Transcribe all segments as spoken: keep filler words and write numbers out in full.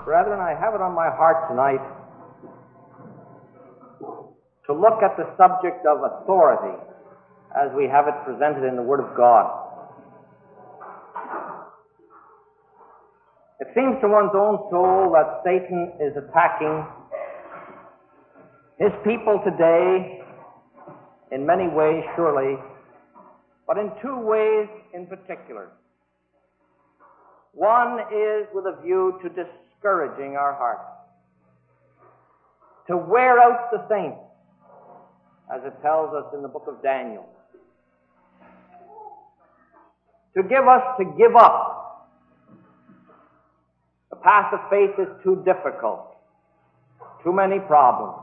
Brethren, I have it on my heart tonight to look at the subject of authority as we have it presented in the Word of God. It seems to one's own soul that Satan is attacking his people today in many ways, surely, but in two ways in particular. One is with a view to discouraging our hearts, to wear out the saints, as it tells us in the book of Daniel, to give us to give up. The path of faith is too difficult, too many problems.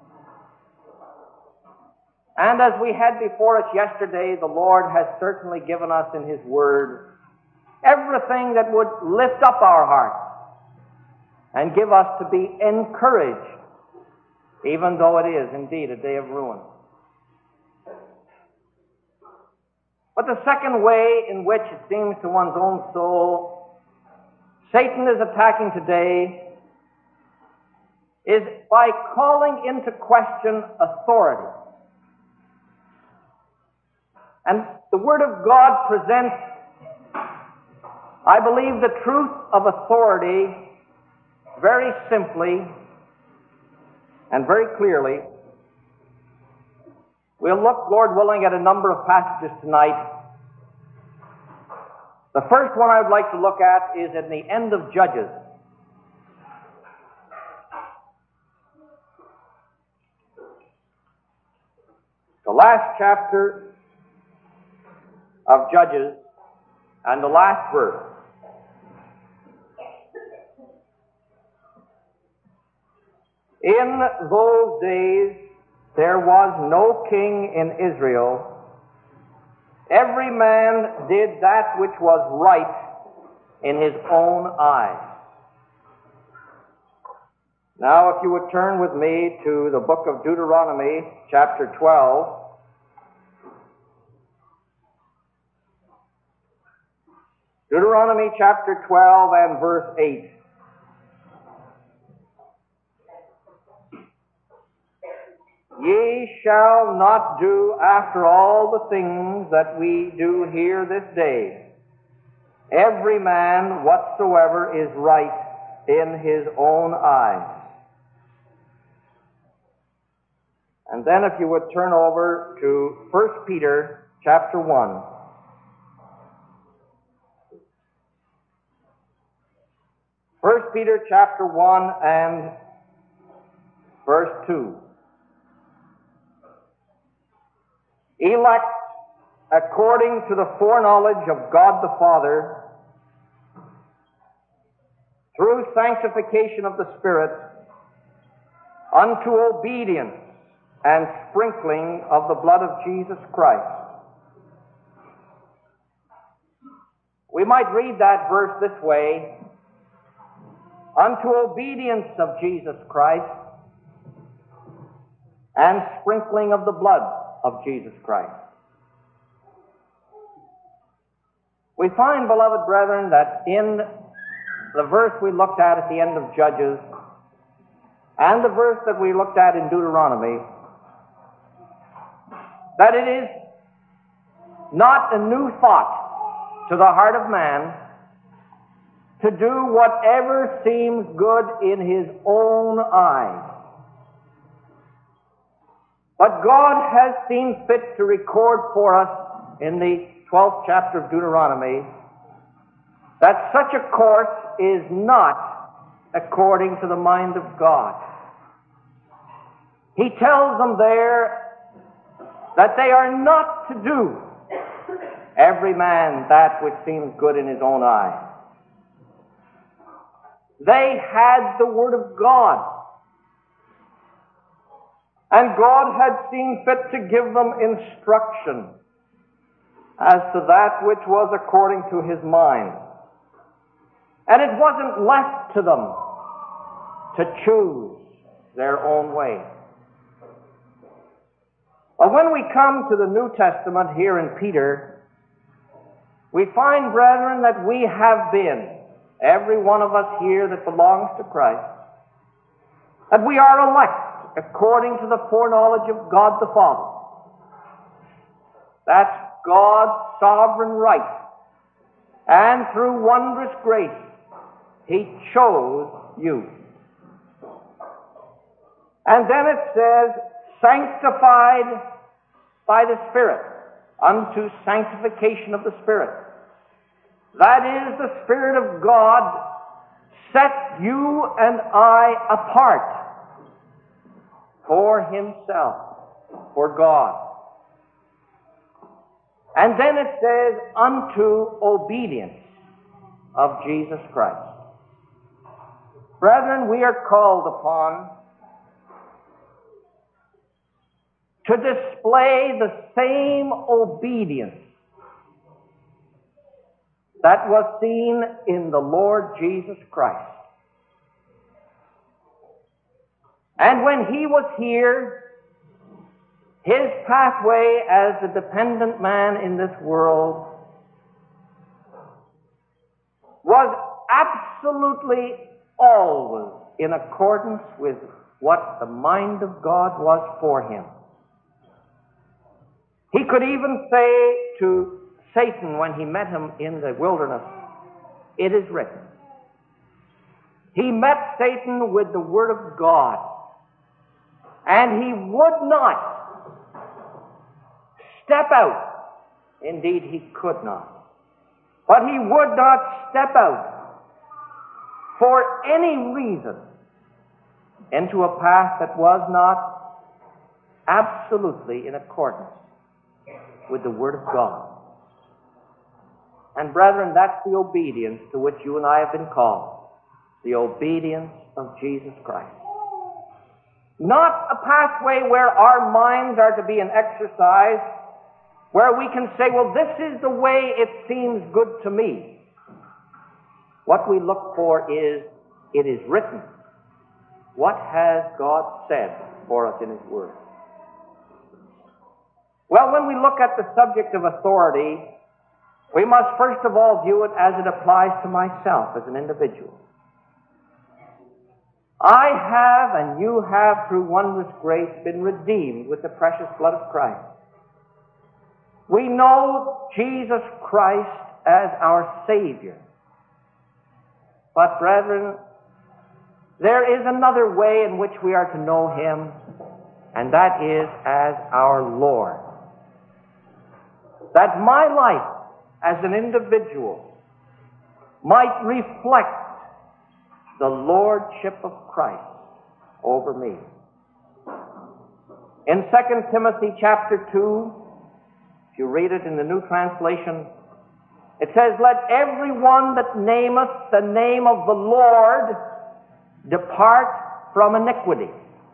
And as we had before us yesterday, the Lord has certainly given us in His Word everything that would lift up our hearts and give us to be encouraged, even though it is indeed a day of ruin. But the second way in which it seems to one's own soul Satan is attacking today is by calling into question authority. And the Word of God presents, I believe, the truth of authority very simply and very clearly. We'll look, Lord willing, at a number of passages tonight. The first one I would like to look at is at the end of Judges. The last chapter of Judges and the last verse. In those days there was no king in Israel. Every man did that which was right in his own eyes. Now, if you would turn with me to the book of Deuteronomy, chapter twelve. Deuteronomy chapter twelve and verse eight. Ye shall not do after all the things that we do here this day. Every man whatsoever is right in his own eyes. And then if you would turn over to First Peter chapter one. First Peter chapter one and verse two. Elect according to the foreknowledge of God the Father, through sanctification of the Spirit, unto obedience and sprinkling of the blood of Jesus Christ. We might read that verse this way: unto obedience of Jesus Christ and sprinkling of the blood of Jesus Christ. We find, beloved brethren, that in the verse we looked at at the end of Judges and the verse that we looked at in Deuteronomy, that it is not a new thought to the heart of man to do whatever seems good in his own eyes. But God has seen fit to record for us in the twelfth chapter of Deuteronomy that such a course is not according to the mind of God. He tells them there that they are not to do every man that which seems good in his own eyes. They had the Word of God, and God had seen fit to give them instruction as to that which was according to His mind. And it wasn't left to them to choose their own way. But when we come to the New Testament here in Peter, we find, brethren, that we have been every one of us here that belongs to Christ, that we are elect according to the foreknowledge of God the Father. That's God's sovereign right. And through wondrous grace, He chose you. And then it says, sanctified by the Spirit, unto sanctification of the Spirit. That is, the Spirit of God set you and I apart for Himself, for God. And then it says, unto obedience of Jesus Christ. Brethren, we are called upon to display the same obedience that was seen in the Lord Jesus Christ. And when He was here, His pathway as a dependent man in this world was absolutely always in accordance with what the mind of God was for Him. He could even say to Satan when he met him in the wilderness, "It is written." He met Satan with the Word of God, and he would not step out. Indeed, he could not. But he would not step out for any reason into a path that was not absolutely in accordance with the Word of God. And brethren, that's the obedience to which you and I have been called. The obedience of Jesus Christ. Not a pathway where our minds are to be an exercise, where we can say, well, this is the way it seems good to me. What we look for is, it is written. What has God said for us in His Word? Well, when we look at the subject of authority, we must first of all view it as it applies to myself as an individual. I have, and you have, through wondrous grace, been redeemed with the precious blood of Christ. We know Jesus Christ as our Savior. But, brethren, there is another way in which we are to know Him, and that is as our Lord. That my life as an individual might reflect the Lordship of Christ over me. In Second Timothy chapter two, if you read it in the New Translation, it says, "Let every one that nameth the name of the Lord depart from iniquity."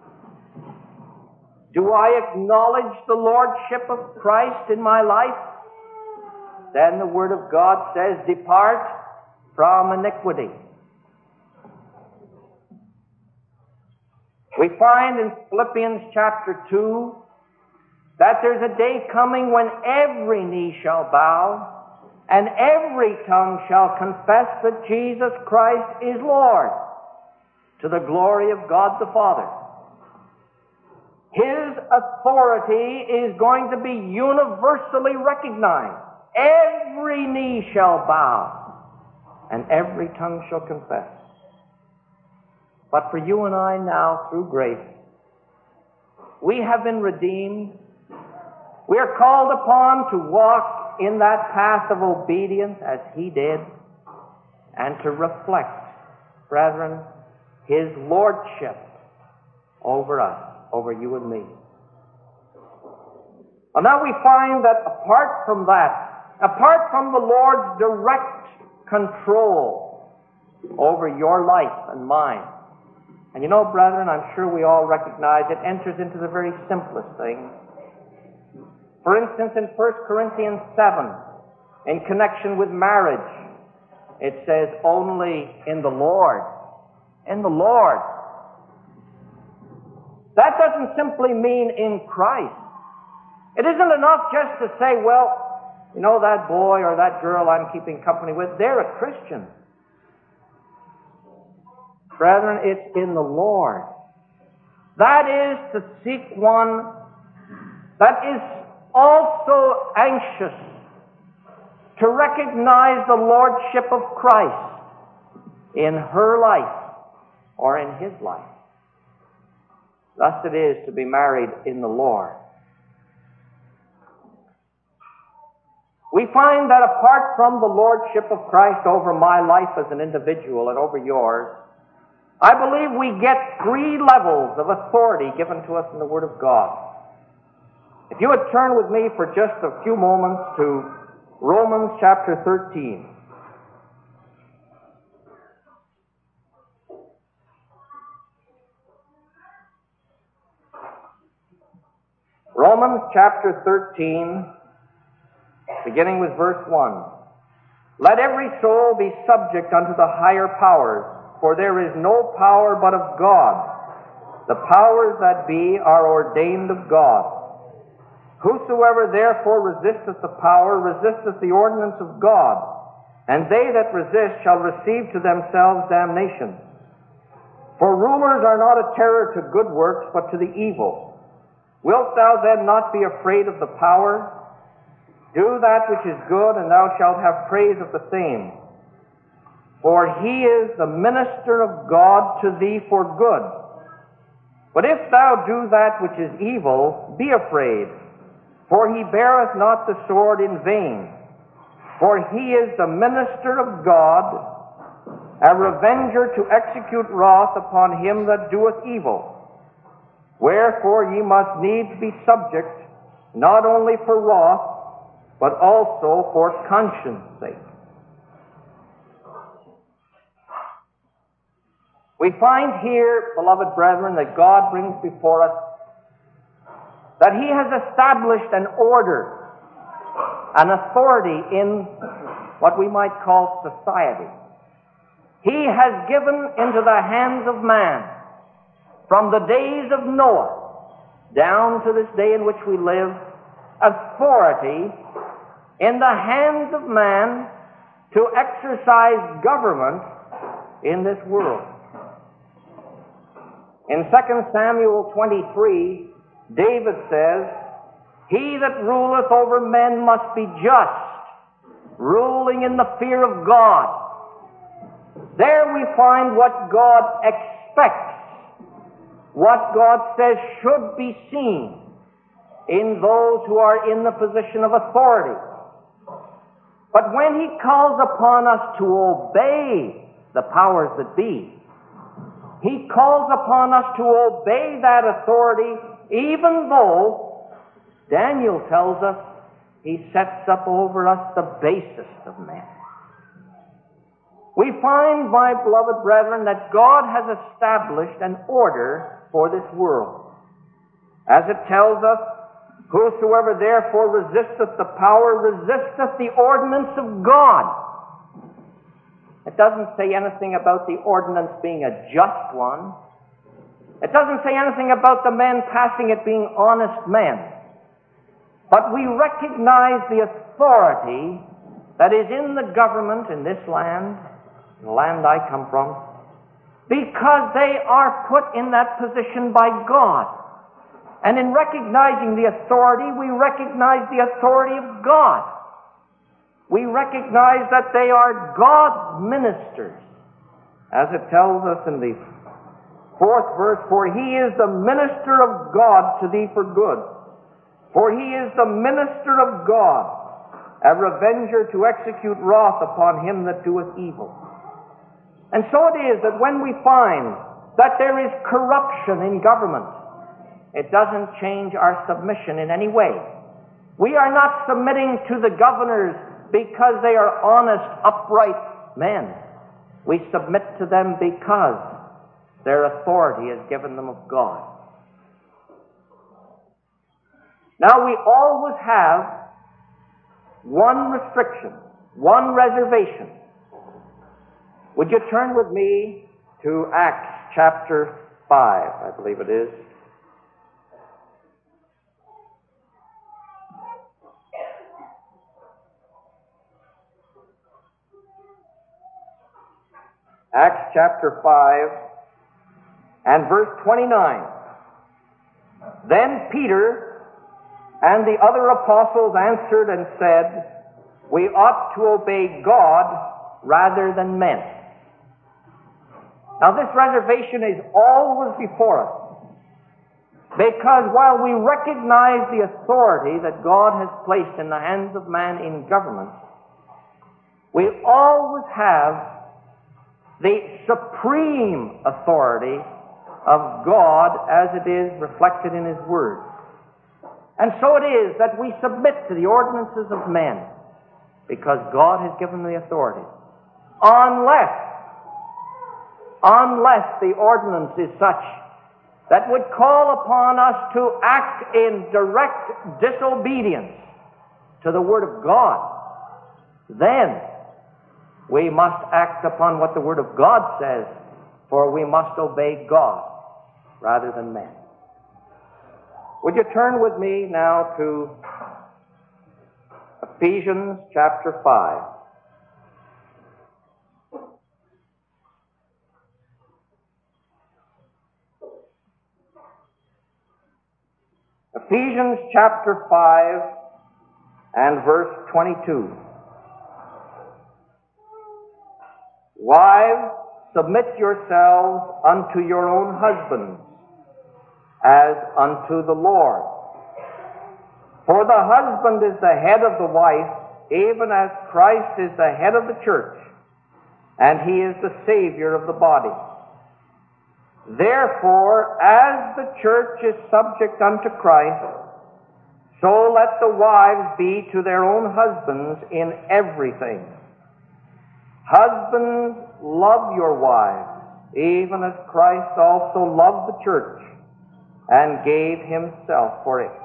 Do I acknowledge the Lordship of Christ in my life? Then the Word of God says, depart from iniquity. We find in Philippians chapter two that there's a day coming when every knee shall bow and every tongue shall confess that Jesus Christ is Lord, to the glory of God the Father. His authority is going to be universally recognized. Every knee shall bow, and every tongue shall confess. But for you and I now, through grace, we have been redeemed. We are called upon to walk in that path of obedience as He did, and to reflect, brethren, His Lordship over us, over you and me. And now we find that apart from that, apart from the Lord's direct control over your life and mine, and you know, brethren, I'm sure we all recognize it enters into the very simplest things. For instance, in First Corinthians seven, in connection with marriage, it says, only in the Lord. In the Lord. That doesn't simply mean in Christ. It isn't enough just to say, well, you know, that boy or that girl I'm keeping company with, they're a Christian. Brethren, it's in the Lord. That is to seek one that is also anxious to recognize the lordship of Christ in her life or in his life. Thus it is to be married in the Lord. We find that apart from the lordship of Christ over my life as an individual and over yours, I believe we get three levels of authority given to us in the Word of God. If you would turn with me for just a few moments to Romans chapter thirteen. Romans chapter thirteen, beginning with verse one. Let every soul be subject unto the higher powers, for there is no power but of God. The powers that be are ordained of God. Whosoever therefore resisteth the power resisteth the ordinance of God, and they that resist shall receive to themselves damnation. For rulers are not a terror to good works, but to the evil. Wilt thou then not be afraid of the power? Do that which is good, and thou shalt have praise of the same. For he is the minister of God to thee for good. But if thou do that which is evil, be afraid, for he beareth not the sword in vain. For he is the minister of God, a revenger to execute wrath upon him that doeth evil. Wherefore ye must needs be subject, not only for wrath, but also for conscience sake. We find here, beloved brethren, that God brings before us that he has established an order, an authority in what we might call society. He has given into the hands of man, from the days of Noah down to this day in which we live, authority in the hands of man to exercise government in this world. In Second Samuel twenty-three, David says, he that ruleth over men must be just, ruling in the fear of God. There we find what God expects, what God says should be seen in those who are in the position of authority. But when he calls upon us to obey the powers that be, he calls upon us to obey that authority, even though Daniel tells us he sets up over us the basest of men. We find, my beloved brethren, that God has established an order for this world. As it tells us, whosoever therefore resisteth the power resisteth the ordinance of God. It doesn't say anything about the ordinance being a just one. It doesn't say anything about the men passing it being honest men. But we recognize the authority that is in the government in this land, the land I come from, because they are put in that position by God. And in recognizing the authority, we recognize the authority of God. We recognize that they are God's ministers. As it tells us in the fourth verse, for he is the minister of God to thee for good. For he is the minister of God, a revenger to execute wrath upon him that doeth evil. And so it is that when we find that there is corruption in government, it doesn't change our submission in any way. We are not submitting to the governors because they are honest, upright men. We submit to them because their authority is given them of God. Now we always have one restriction, one reservation. Would you turn with me to Acts chapter five, I believe it is. Acts chapter five. and verse twenty-nine. Then Peter and the other apostles answered and said, we ought to obey God rather than men. Now this reservation is always before us, because while we recognize the authority that God has placed in the hands of man in government, we always have the supreme authority of God as it is reflected in His Word. And so it is that we submit to the ordinances of men, because God has given the authority. Unless, unless the ordinance is such that would call upon us to act in direct disobedience to the Word of God, then we must act upon what the Word of God says, for we must obey God rather than men. Would you turn with me now to Ephesians chapter five. Ephesians chapter five and verse twenty-two. Wives, submit yourselves unto your own husbands, as unto the Lord. For the husband is the head of the wife, even as Christ is the head of the church, and He is the Savior of the body. Therefore, as the church is subject unto Christ, so let the wives be to their own husbands in everything. Husbands, love your wives, even as Christ also loved the church and gave Himself for it.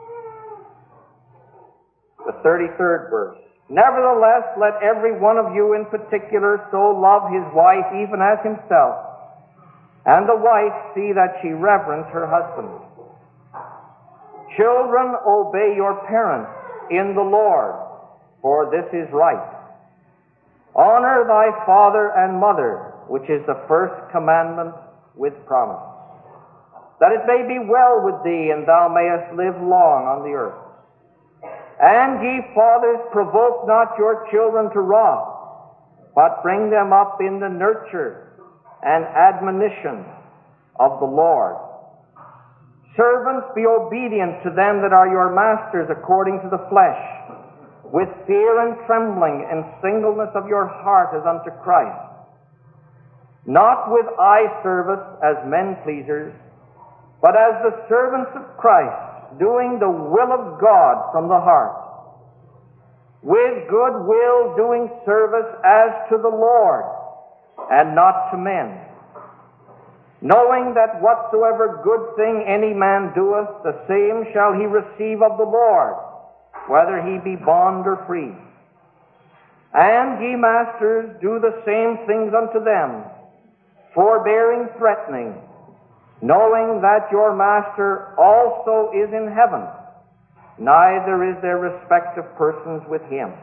The thirty-third verse. Nevertheless, let every one of you in particular so love his wife even as himself, and the wife see that she reverence her husband. Children, obey your parents in the Lord, for this is right. Honor thy father and mother, which is the first commandment with promise, that it may be well with thee, and thou mayest live long on the earth. And ye fathers, provoke not your children to wrath, but bring them up in the nurture and admonition of the Lord. Servants, be obedient to them that are your masters according to the flesh, with fear and trembling and singleness of your heart as unto Christ, not with eye service as men pleasers, but as the servants of Christ, doing the will of God from the heart, with good will doing service as to the Lord, and not to men, knowing that whatsoever good thing any man doeth, the same shall he receive of the Lord, whether he be bond or free. And ye masters, do the same things unto them, forbearing, threatening, knowing that your master also is in heaven, neither is there respect of persons with Him.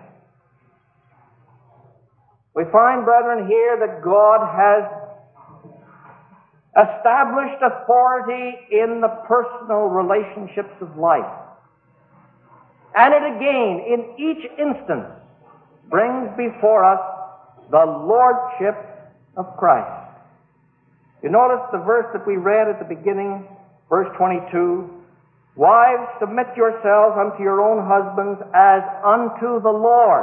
We find, brethren, here that God has established authority in the personal relationships of life. And it again, in each instance, brings before us the lordship of Christ. You notice the verse that we read at the beginning, verse twenty-two, wives, submit yourselves unto your own husbands as unto the Lord.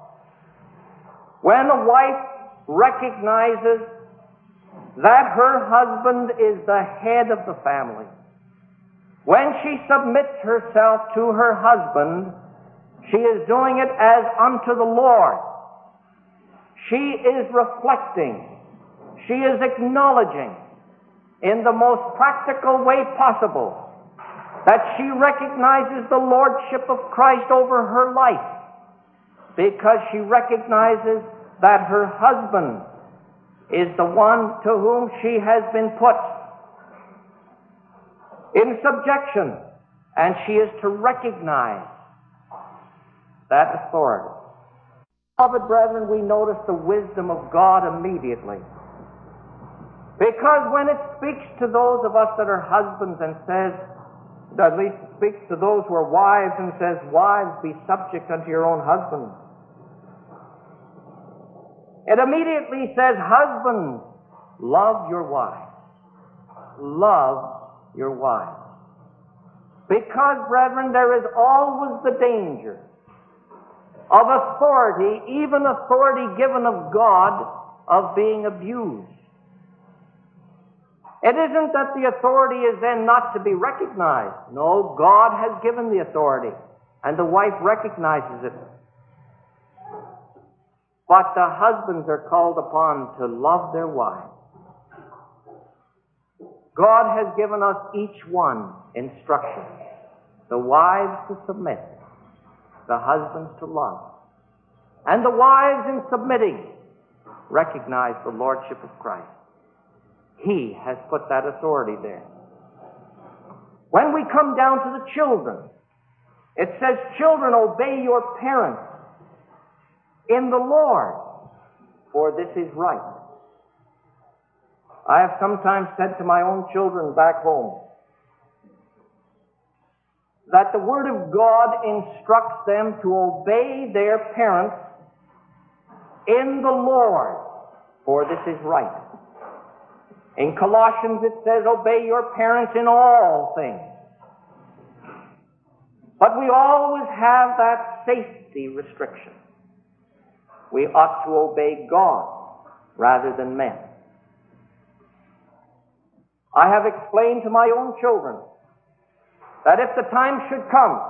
When a wife recognizes that her husband is the head of the family, when she submits herself to her husband, she is doing it as unto the Lord. She is reflecting, she is acknowledging in the most practical way possible that she recognizes the lordship of Christ over her life, because she recognizes that her husband is the one to whom she has been put in subjection, and she is to recognize that authority. Beloved brethren, we notice the wisdom of God immediately. Because when it speaks to those of us that are husbands and says, at least it speaks to those who are wives and says, wives, be subject unto your own husbands. It immediately says, husbands, love your wives. Love your wives. Because, brethren, there is always the danger of authority, even authority given of God, of being abused. It isn't that the authority is then not to be recognized. No, God has given the authority, and the wife recognizes it. But the husbands are called upon to love their wives. God has given us each one instruction. The wives to submit, the husbands to love. And the wives in submitting recognize the lordship of Christ. He has put that authority there. When we come down to the children, it says, children, obey your parents in the Lord, for this is right. I have sometimes said to my own children back home that the Word of God instructs them to obey their parents in the Lord, for this is right. In Colossians it says, obey your parents in all things. But we always have that safety restriction. We ought to obey God rather than men. I have explained to my own children that if the time should come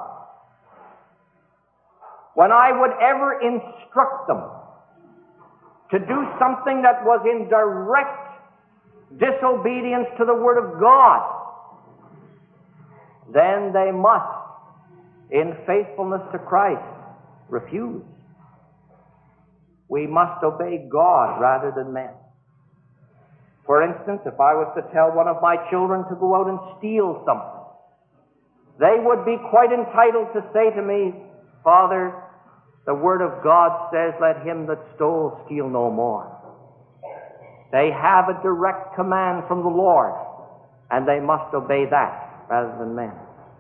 when I would ever instruct them to do something that was in direct disobedience to the Word of God, then they must, in faithfulness to Christ, refuse. We must obey God rather than men. For instance, if I was to tell one of my children to go out and steal something, they would be quite entitled to say to me, Father, the Word of God says, let him that stole steal no more. They have a direct command from the Lord, and they must obey that rather than men.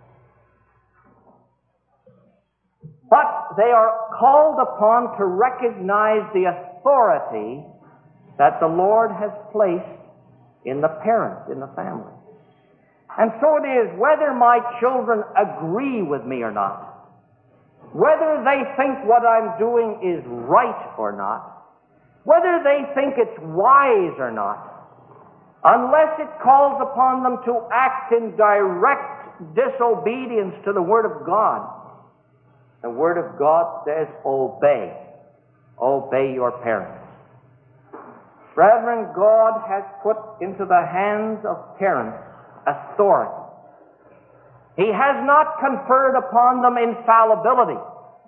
But they are called upon to recognize the authority that the Lord has placed in the parents, in the family. And so it is, whether my children agree with me or not, whether they think what I'm doing is right or not, whether they think it's wise or not, unless it calls upon them to act in direct disobedience to the Word of God, the Word of God says, obey. Obey your parents. Brethren, God has put into the hands of parents authority. He has not conferred upon them infallibility.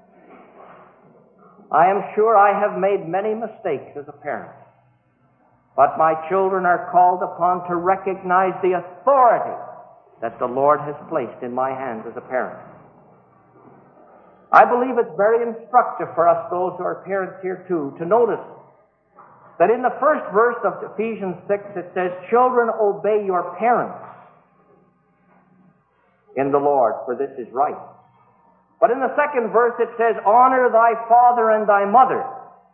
I am sure I have made many mistakes as a parent, but my children are called upon to recognize the authority that the Lord has placed in my hands as a parent. I believe it's very instructive for us, those who are parents here too, to notice that in the first verse of Ephesians six it says, children, obey your parents in the Lord, for this is right. But in the second verse it says, honor thy father and thy mother.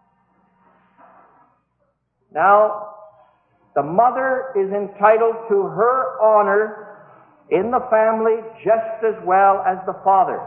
Now, the mother is entitled to her honor in the family just as well as the father.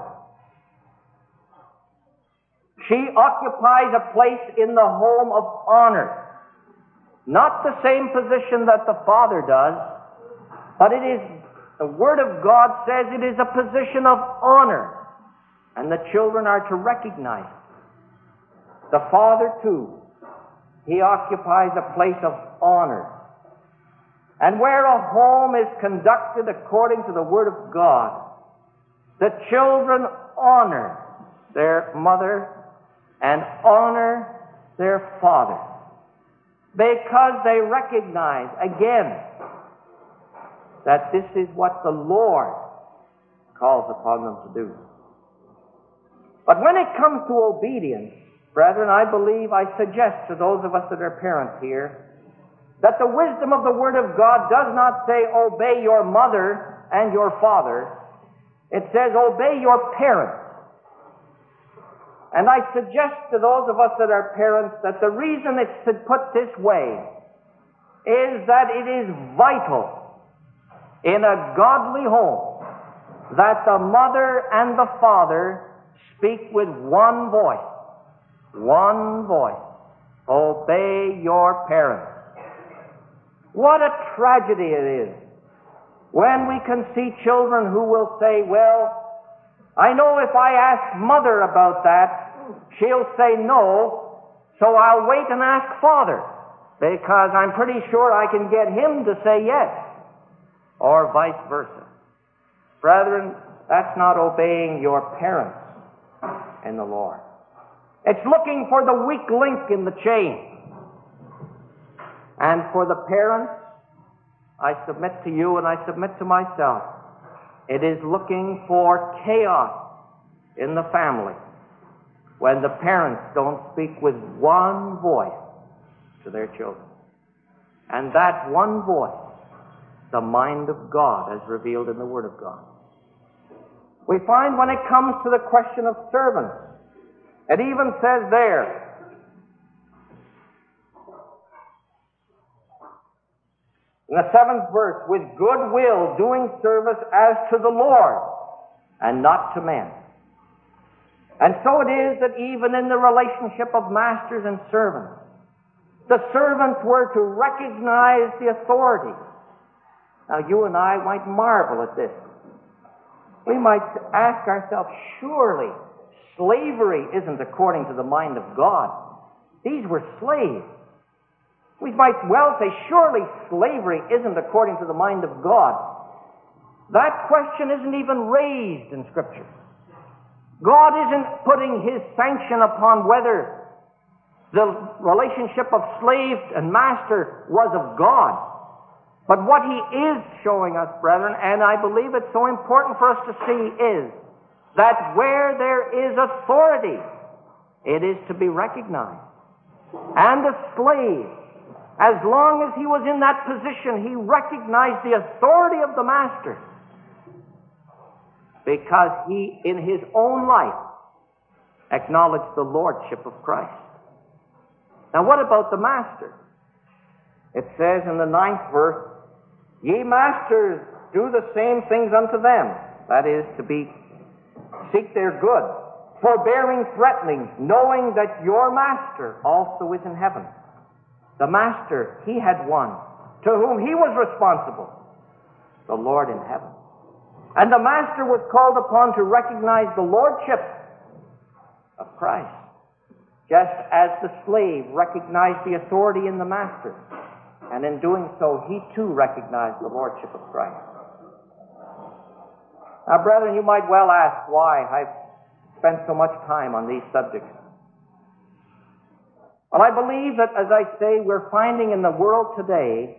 She occupies a place in the home of honor. Not the same position that the father does, but it is, the Word of God says it is a position of honor, and the children are to recognize it. The father, too, he occupies a place of honor. And where a home is conducted according to the Word of God, the children honor their mother and honor their father, because they recognize, again, that this is what the Lord calls upon them to do. But when it comes to obedience, brethren, I believe, I suggest to those of us that are parents here, that the wisdom of the Word of God does not say, obey your mother and your father. It says, obey your parents. And I suggest to those of us that are parents that the reason it's put this way is that it is vital in a godly home that the mother and the father speak with one voice. One voice. Obey your parents. What a tragedy it is when we can see children who will say, well, I know if I ask mother about that, she'll say no, so I'll wait and ask father, because I'm pretty sure I can get him to say yes, or vice versa. Brethren, that's not obeying your parents in the Lord. It's looking for the weak link in the chain. And for the parents, I submit to you and I submit to myself, it is looking for chaos in the family when the parents don't speak with one voice to their children. And that one voice, the mind of God as revealed in the Word of God. We find when it comes to the question of servants, it even says there, in the seventh verse, with good will doing service as to the Lord and not to men. And so it is that even in the relationship of masters and servants, the servants were to recognize the authority. Now you and I might marvel at this. We might ask ourselves, surely slavery isn't according to the mind of God. These were slaves. We might well say, surely slavery isn't according to the mind of God. That question isn't even raised in Scripture. God isn't putting His sanction upon whether the relationship of slave and master was of God. But what He is showing us, brethren, and I believe it's so important for us to see, is that where there is authority, it is to be recognized. And a slave, as long as he was in that position, he recognized the authority of the master because he, in his own life, acknowledged the lordship of Christ. Now what about the master? It says in the ninth verse, ye masters, do the same things unto them. That is, to be, seek their good, forbearing threatenings, knowing that your master also is in heaven. The master, he had one to whom he was responsible, the Lord in heaven. And the master was called upon to recognize the lordship of Christ, just as the slave recognized the authority in the master. And in doing so, he too recognized the lordship of Christ. Now, brethren, you might well ask why I've spent so much time on these subjects. Well, I believe that, as I say, we're finding in the world today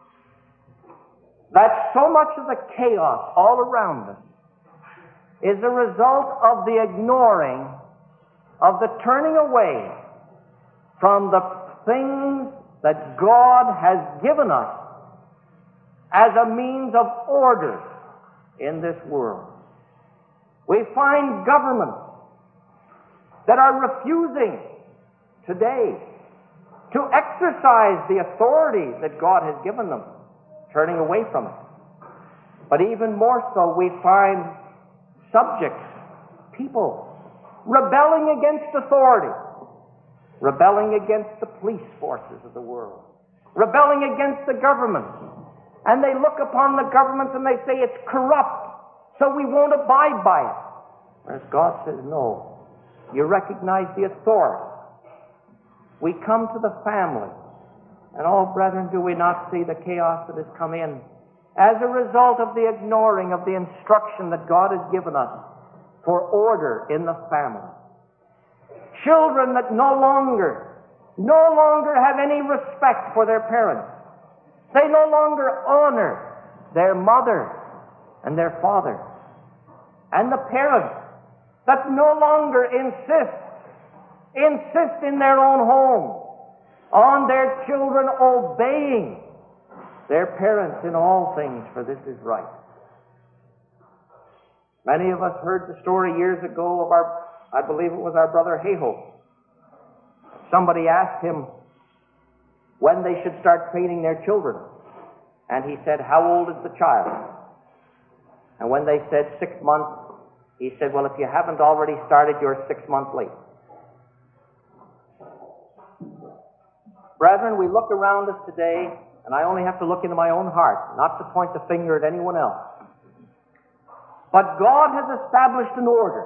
that so much of the chaos all around us is a result of the ignoring, of the turning away from the things that God has given us as a means of order in this world. We find governments that are refusing today to exercise the authority that God has given them, turning away from it. But even more so, we find subjects, people, rebelling against authority, rebelling against the police forces of the world, rebelling against the government. And they look upon the government and they say it's corrupt, so we won't abide by it. Whereas God says, no, you recognize the authority. We come to the family, and oh, brethren, do we not see the chaos that has come in as a result of the ignoring of the instruction that God has given us for order in the family? Children that no longer, no longer have any respect for their parents. They no longer honor their mother and their father. And the parents that no longer insist, insist in their own home on their children obeying their parents in all things, for this is right. Many of us heard the story years ago of our, I believe it was our brother Hayhoe. Somebody asked him when they should start training their children. And he said, how old is the child? And when they said six months, he said, well, if you haven't already started, you're six months late. Brethren, we look around us today, and I only have to look into my own heart, not to point the finger at anyone else. But God has established an order.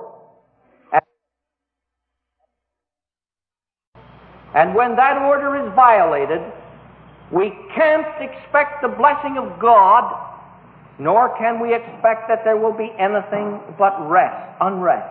And when that order is violated, we can't expect the blessing of God, nor can we expect that there will be anything but rest, unrest.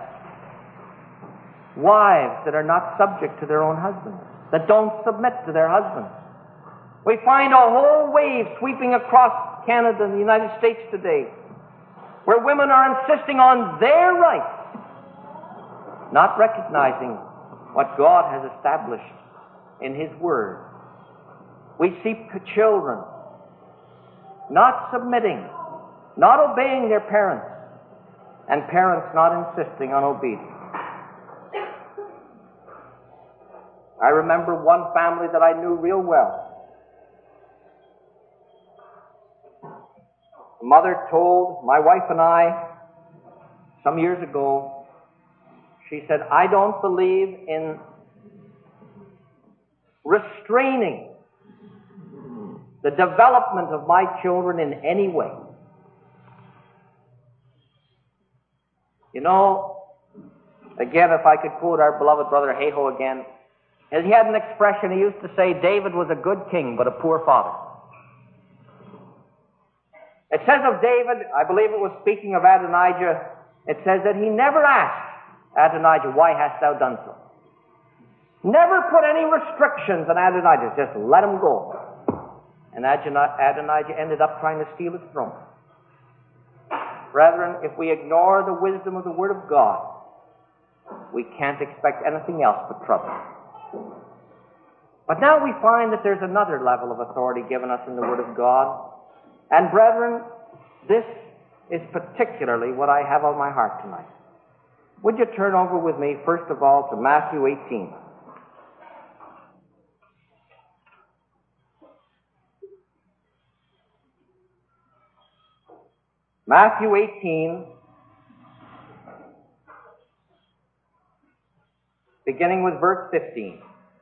Wives that are not subject to their own husbands, that don't submit to their husbands. We find a whole wave sweeping across Canada and the United States today, where women are insisting on their rights, not recognizing what God has established in His Word. We see children not submitting, not obeying their parents, and parents not insisting on obedience. I remember one family that I knew real well. The mother told my wife and I some years ago, she said, I don't believe in restraining the development of my children in any way. You know, again, if I could quote our beloved brother Hayhoe again, and he had an expression, he used to say, David was a good king, but a poor father. It says of David, I believe it was speaking of Adonijah, it says that he never asked Adonijah, why hast thou done so? Never put any restrictions on Adonijah, just let him go. And Adonijah ended up trying to steal his throne. Brethren, if we ignore the wisdom of the Word of God, we can't expect anything else but trouble. But now we find that there's another level of authority given us in the Word of God. And brethren, this is particularly what I have on my heart tonight. Would you turn over with me, first of all, to Matthew eighteen. Matthew eighteen, beginning with verse fifteen.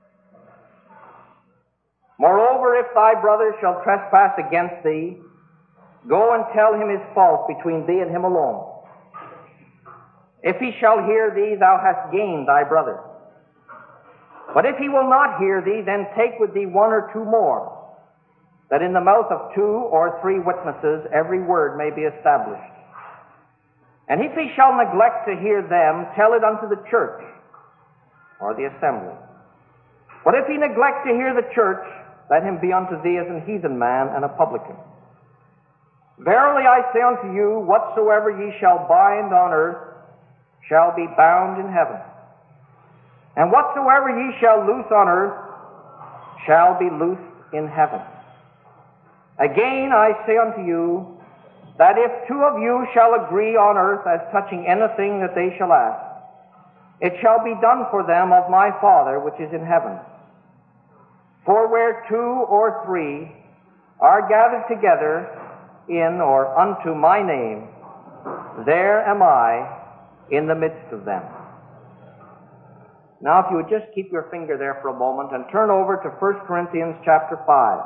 Moreover, if thy brother shall trespass against thee, go and tell him his fault between thee and him alone. If he shall hear thee, thou hast gained thy brother. But if he will not hear thee, then take with thee one or two more, that in the mouth of two or three witnesses every word may be established. And if he shall neglect to hear them, tell it unto the church, or the assembly. But if he neglect to hear the church, let him be unto thee as an heathen man and a publican. Verily I say unto you, whatsoever ye shall bind on earth shall be bound in heaven, and whatsoever ye shall loose on earth shall be loosed in heaven. Again I say unto you, that if two of you shall agree on earth as touching anything that they shall ask, it shall be done for them of my Father which is in heaven. For where two or three are gathered together in or unto my name, there am I in the midst of them. Now if you would just keep your finger there for a moment and turn over to First Corinthians chapter five.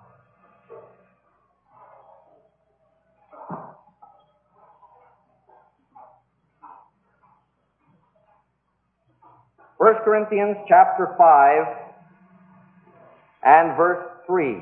First Corinthians chapter five and verse three.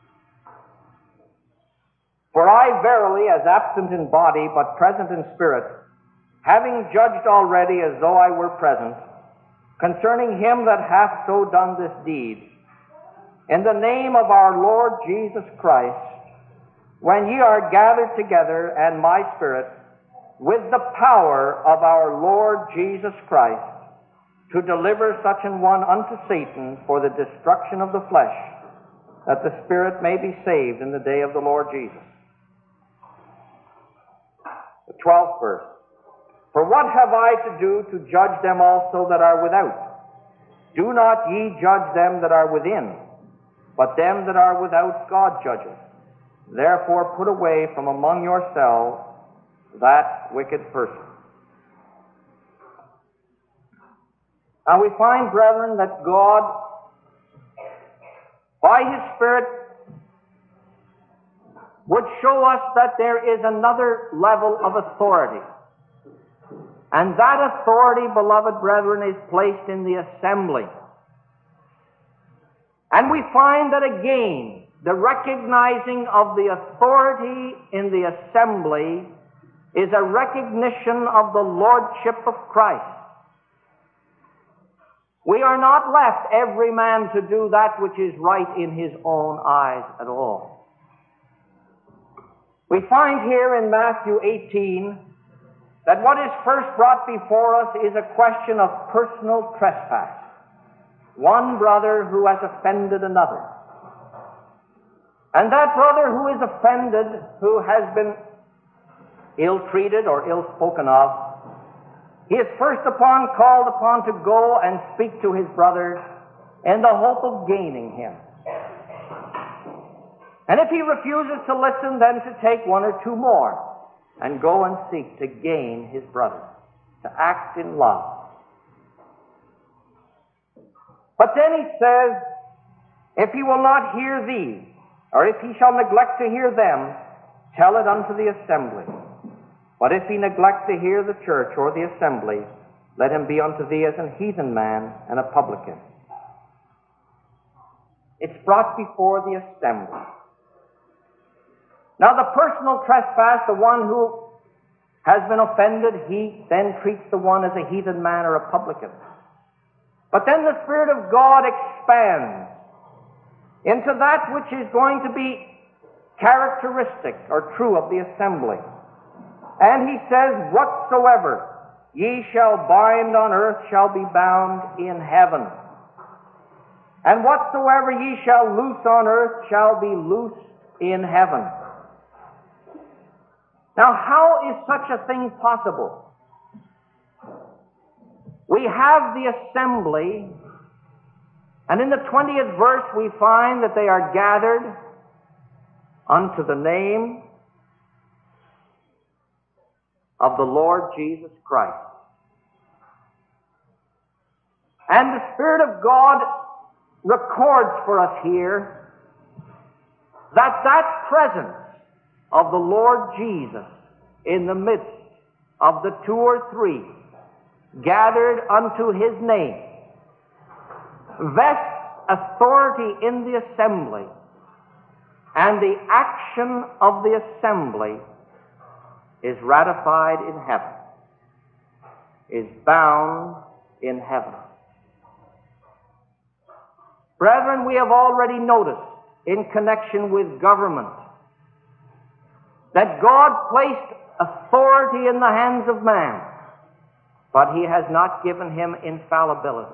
For I verily, as absent in body, but present in spirit, having judged already as though I were present, concerning him that hath so done this deed, in the name of our Lord Jesus Christ, when ye are gathered together, and my spirit, with the power of our Lord Jesus Christ, to deliver such an one unto Satan for the destruction of the flesh, that the spirit may be saved in the day of the Lord Jesus. The twelfth verse. For what have I to do to judge them also that are without? Do not ye judge them that are within, but them that are without God judgeth. Therefore put away from among yourselves that wicked person. Now we find, brethren, that God, by His Spirit, would show us that there is another level of authority. And that authority, beloved brethren, is placed in the assembly. And we find that again, the recognizing of the authority in the assembly is a recognition of the lordship of Christ. We are not left, every man, to do that which is right in his own eyes at all. We find here in Matthew eighteen that what is first brought before us is a question of personal trespass. One brother who has offended another. And that brother who is offended, who has been ill-treated or ill-spoken of, he is first upon called upon to go and speak to his brother in the hope of gaining him. And if he refuses to listen, then to take one or two more and go and seek to gain his brother, to act in love. But then he says, if he will not hear thee, or if he shall neglect to hear them, tell it unto the assembly. But if he neglect to hear the church or the assembly, let him be unto thee as an heathen man and a publican. It's brought before the assembly. Now the personal trespass, the one who has been offended, he then treats the one as a heathen man or a publican. But then the Spirit of God expands into that which is going to be characteristic or true of the assembly. And he says, whatsoever ye shall bind on earth shall be bound in heaven. And whatsoever ye shall loose on earth shall be loosed in heaven. Now, how is such a thing possible? We have the assembly, and in the twentieth verse we find that they are gathered unto the name of the Lord Jesus Christ. And the Spirit of God records for us here that that presence of the Lord Jesus in the midst of the two or three gathered unto His name vests authority in the assembly, and the action of the assembly is ratified in heaven, is bound in heaven. Brethren, we have already noticed in connection with government that God placed authority in the hands of man, but He has not given him infallibility.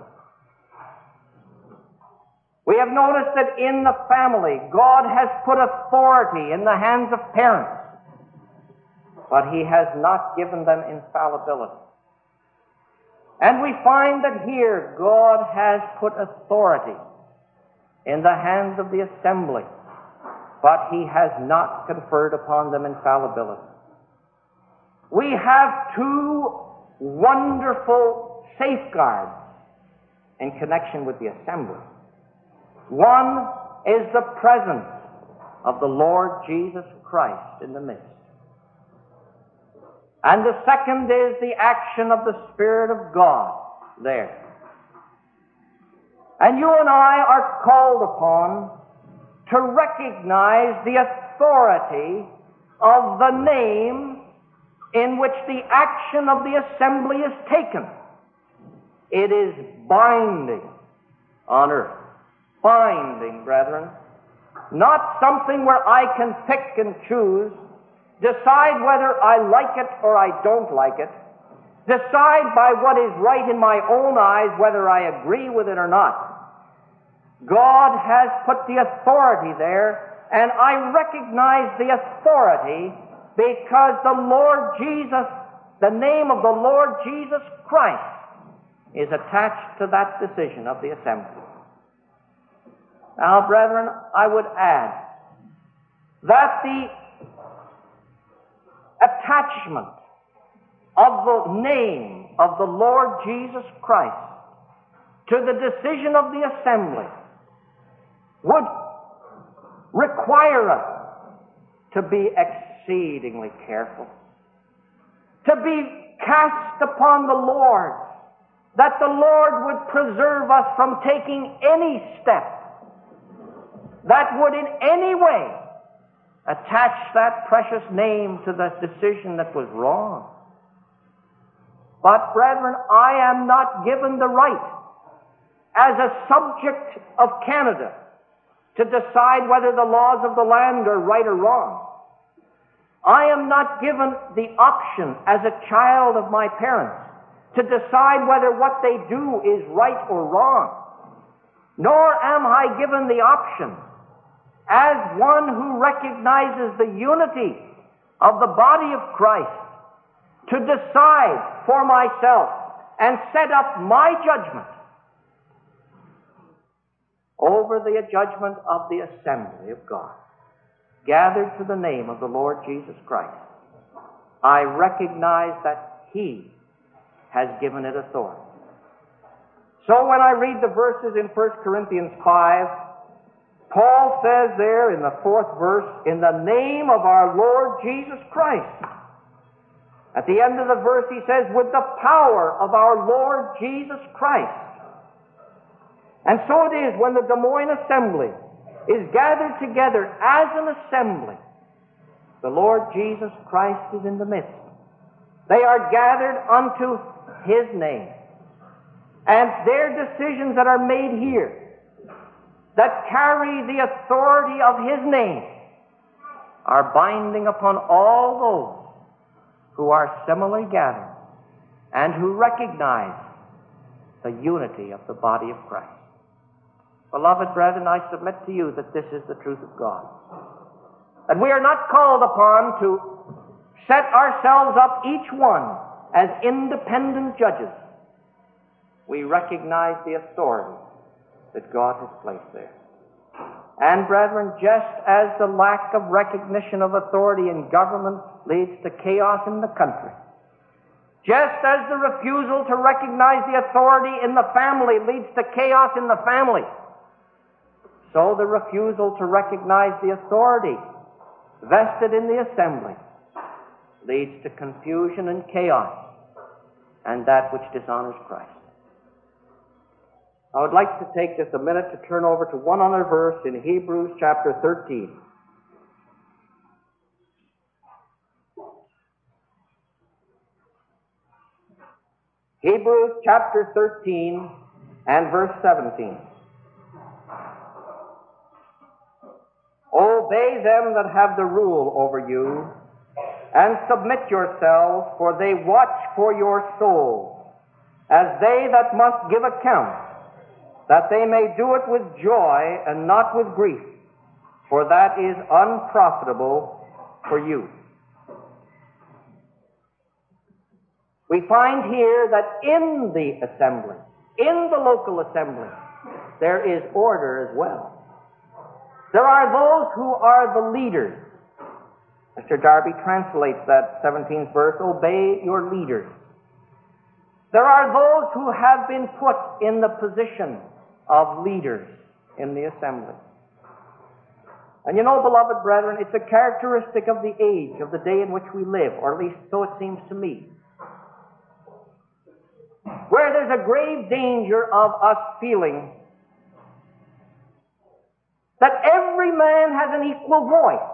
We have noticed that in the family, God has put authority in the hands of parents, but He has not given them infallibility. And we find that here God has put authority in the hands of the assembly, but He has not conferred upon them infallibility. We have two wonderful safeguards in connection with the assembly. One is the presence of the Lord Jesus Christ in the midst. And the second is the action of the Spirit of God there. And you and I are called upon to recognize the authority of the name in which the action of the assembly is taken. It is binding on earth. Binding, brethren. Not something where I can pick and choose, decide whether I like it or I don't like it, decide by what is right in my own eyes whether I agree with it or not. God has put the authority there, and I recognize the authority because the Lord Jesus, the name of the Lord Jesus Christ, is attached to that decision of the assembly. Now, brethren, I would add that the attachment of the name of the Lord Jesus Christ to the decision of the assembly would require us to be exceedingly careful, to be cast upon the Lord, that the Lord would preserve us from taking any step that would in any way attach that precious name to the decision that was wrong. But, brethren, I am not given the right as a subject of Canada to decide whether the laws of the land are right or wrong. I am not given the option as a child of my parents to decide whether what they do is right or wrong. Nor am I given the option as one who recognizes the unity of the body of Christ to decide for myself and set up my judgment over the judgment of the assembly of God, gathered to the name of the Lord Jesus Christ. I recognize that He has given it authority. So when I read the verses in First Corinthians five, Paul says there in the fourth verse, in the name of our Lord Jesus Christ. At the end of the verse he says, with the power of our Lord Jesus Christ. And so it is when the Des Moines Assembly is gathered together as an assembly. The Lord Jesus Christ is in the midst. They are gathered unto His name. And their decisions that are made here, that carry the authority of His name, are binding upon all those who are similarly gathered and who recognize the unity of the body of Christ. Beloved brethren, I submit to you that this is the truth of God. That we are not called upon to set ourselves up, each one, as independent judges. We recognize the authority that God has placed there. And brethren, just as the lack of recognition of authority in government leads to chaos in the country, just as the refusal to recognize the authority in the family leads to chaos in the family, so the refusal to recognize the authority vested in the assembly leads to confusion and chaos and that which dishonors Christ. I would like to take just a minute to turn over to one other verse in Hebrews chapter thirteen. Hebrews chapter thirteen and verse seventeen. Obey them that have the rule over you, and submit yourselves, for they watch for your souls, as they that must give account, that they may do it with joy and not with grief, for that is unprofitable for you. We find here that in the assembly, in the local assembly, there is order as well. There are those who are the leaders. Mister Darby translates that seventeenth verse, obey your leaders. There are those who have been put in the position of leaders in the assembly. And you know, beloved brethren, it's a characteristic of the age, of the day in which we live, or at least so it seems to me, where there's a grave danger of us feeling that every man has an equal voice.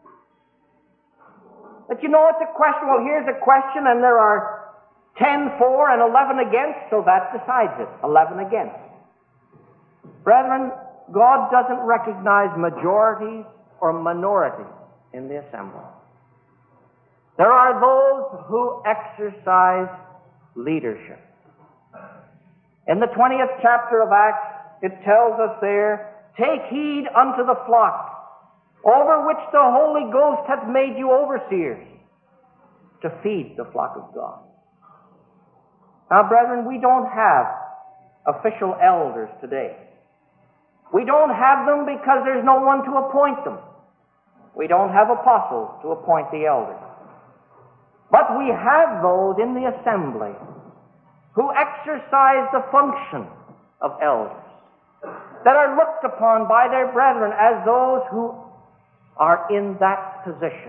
That, you know, it's a question, well, here's a question, and there are ten for and eleven against, so that decides it. eleven against. Brethren, God doesn't recognize majorities or minorities in the assembly. There are those who exercise leadership. In the twentieth chapter of Acts, it tells us there, take heed unto the flock, over which the Holy Ghost hath made you overseers, to feed the flock of God. Now, brethren, we don't have official elders today. We don't have them because there's no one to appoint them. We don't have apostles to appoint the elders. But we have those in the assembly who exercise the function of elders, that are looked upon by their brethren as those who are in that position.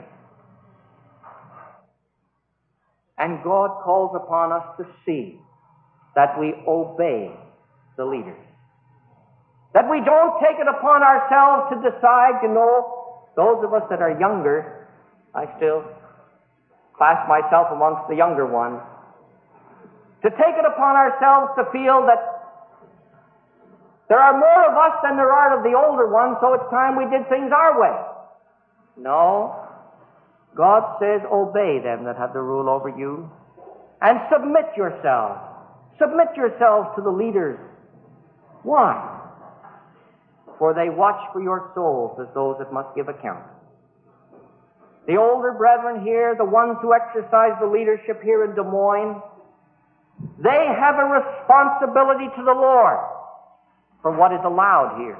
And God calls upon us to see that we obey the leaders. That we don't take it upon ourselves to decide, you know, those of us that are younger, I still class myself amongst the younger ones, to take it upon ourselves to feel that there are more of us than there are of the older ones, so it's time we did things our way. No. God says, obey them that have the rule over you, and submit yourselves. Submit yourselves to the leaders. Why? For they watch for your souls as those that must give account. The older brethren here, the ones who exercise the leadership here in Des Moines, they have a responsibility to the Lord for what is allowed here.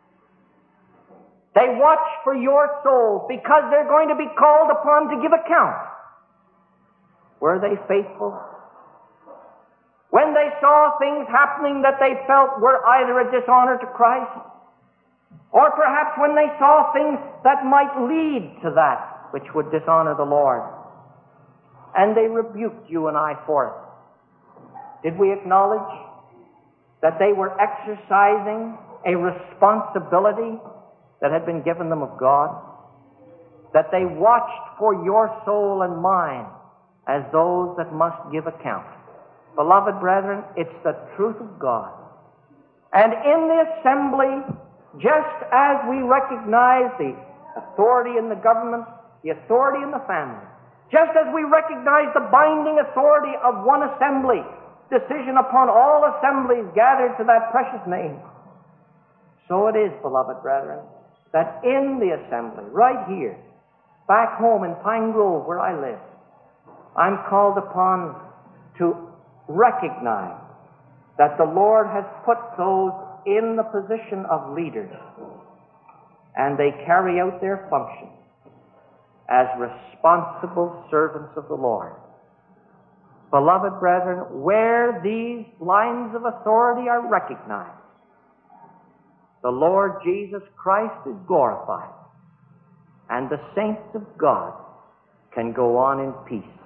They watch for your souls because they're going to be called upon to give account. Were they faithful? When they saw things happening that they felt were either a dishonor to Christ, or perhaps when they saw things that might lead to that which would dishonor the Lord, and they rebuked you and I for it, did we acknowledge that they were exercising a responsibility that had been given them of God? That they watched for your soul and mine as those that must give account. Beloved brethren, it's the truth of God. And in the assembly, just as we recognize the authority in the government, the authority in the family, just as we recognize the binding authority of one assembly, decision upon all assemblies gathered to that precious name, so it is, beloved brethren, that in the assembly, right here, back home in Pine Grove where I live, I'm called upon to recognize that the Lord has put those in the position of leaders, and they carry out their function as responsible servants of the Lord. Beloved brethren, where these lines of authority are recognized, the Lord Jesus Christ is glorified, and the saints of God can go on in peace.